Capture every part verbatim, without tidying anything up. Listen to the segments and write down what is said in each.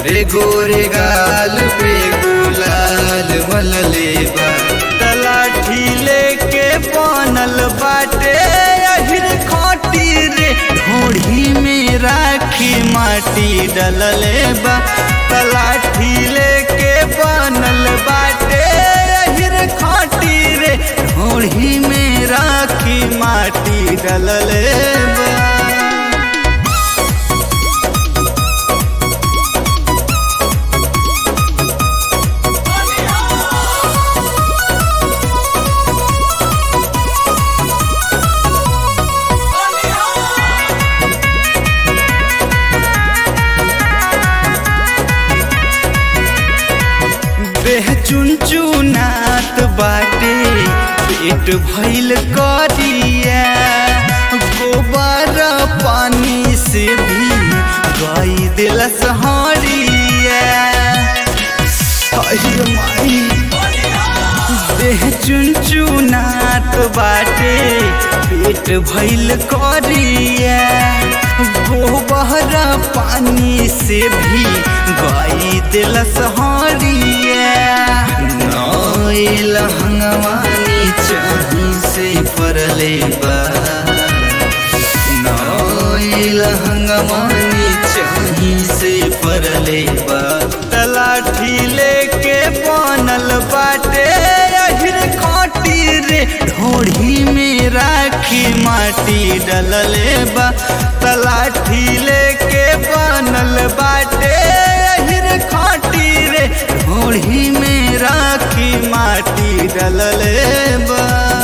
गोरे गोरे गाल पे गुलाल मलले बा तलाठी लेके बनल बाटे अहिर खोटी रे ढोढ़ी में राखी माटी डलले बा तलाठी लेके बनल बाटे अहिर खोटी रे ढोढ़ी में राखी माटी डलले बा। देह चुनचुनात बाटे पेट भइल करिया गोबर पानी से भी गाई दिलस हरिया माई देह चुनचुनात बाटे पेट भइल करिया गोबर पानी से भी गाई दिलस हरिया नइल हंगवानी चाही से परले बा नइल हंगवानी चाही से परले बा तलाठी लेके बनल बाटे अहिर खोटी रे ढोढ़ी में राखी माटी डलले बा तलाठी लेके बनल बाटे अहिर खोटी रे ढोढ़ी में राखी माटी डलले बा।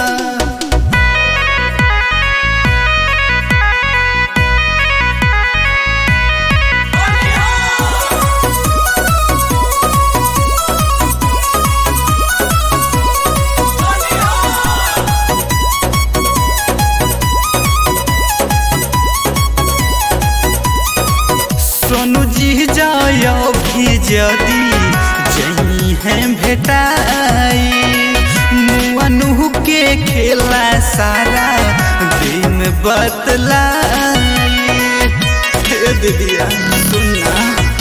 सोनू जी जायो भी जदी जही है भेटाई मुअनु के खेला सारा दिन बतलाई दिदिया सुनना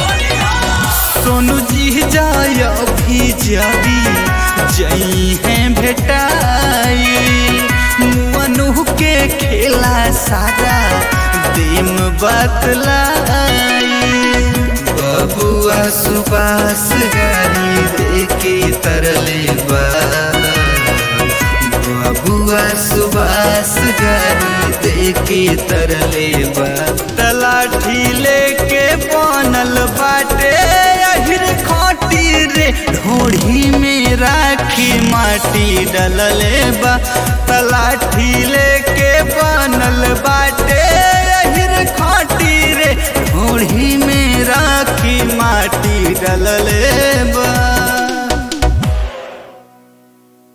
सोनू जी जायो भी जदी जही है भेटाई मुअनु के खेला सारा दिन बतलाई बबुआ सुबास गारी देके तरले बा बबुआ सुबास गारी देके तरले बा तलाठी लेके बनल बाटे अहिर खोटी रे ढोढ़ी में राखी माटी डलले बा तलाठी लेके बनल बाटे अहिर खोटी रे ढोढ़ी में राखी माटी डलले बा।